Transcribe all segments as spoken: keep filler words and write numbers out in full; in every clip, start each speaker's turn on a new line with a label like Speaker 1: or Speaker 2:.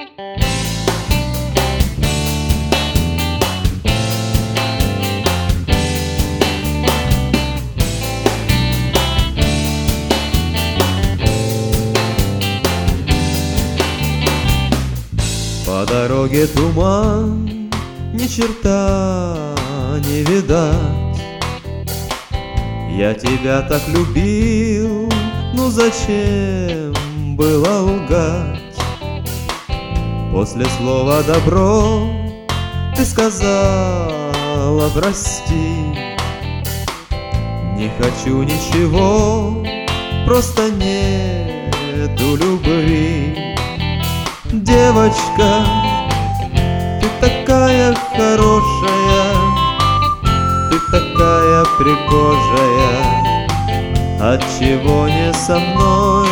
Speaker 1: По дороге туман, ни черта не видать. Я тебя так любил, ну зачем было лгать? После слова «добро» ты сказала «прости». Не хочу ничего, просто нету любви. Девочка, ты такая хорошая, ты такая пригожая, отчего не со мной?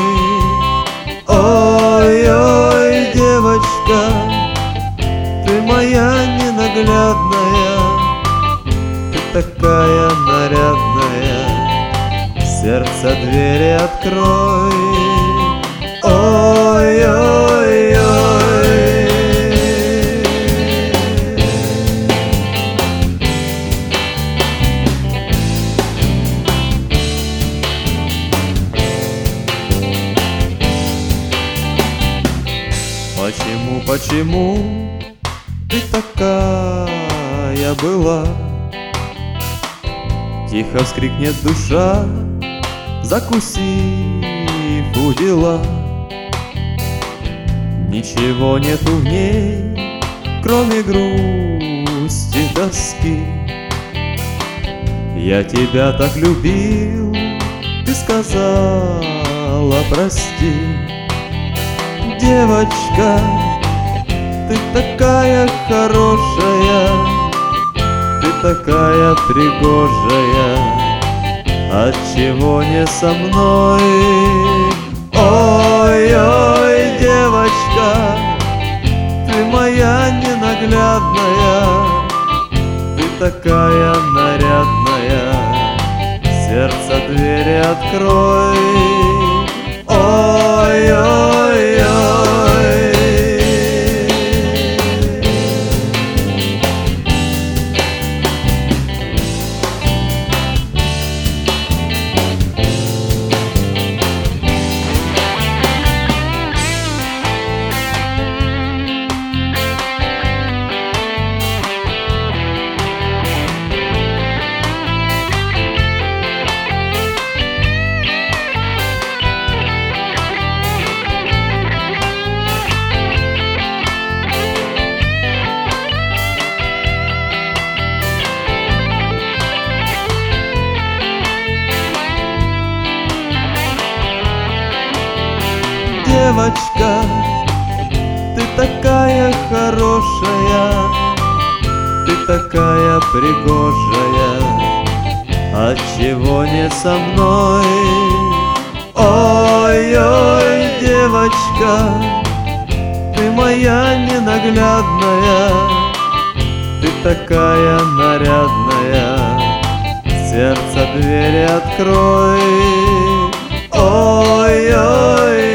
Speaker 1: Ой-ой, девочка, ты моя ненаглядная, ты такая нарядная, сердце двери открой. Ой-ой-ой. Почему, почему ты такая была? Тихо вскрикнет душа, закусив у дела. Ничего нету в ней, кроме грусти, тоски. Я тебя так любил, ты сказала «прости». Девочка, ты такая хорошая, ты такая пригожая, отчего не со мной? Ой-ой, девочка, ты моя ненаглядная, ты такая нарядная, сердце двери открой. Ой-ой-ой. Девочка, ты такая хорошая, ты такая пригожая, отчего не со мной? Ой-ой, девочка, ты моя ненаглядная, ты такая нарядная, сердце двери открой. Ой-ой.